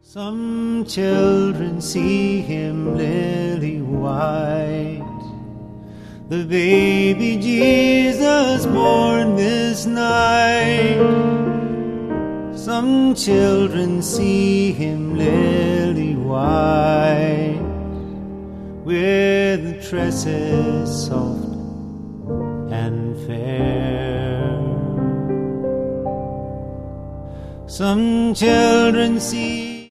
Some children see him lily white, the baby Jesus born this night. Some children see him lily white, with tresses soft and fair. Some children see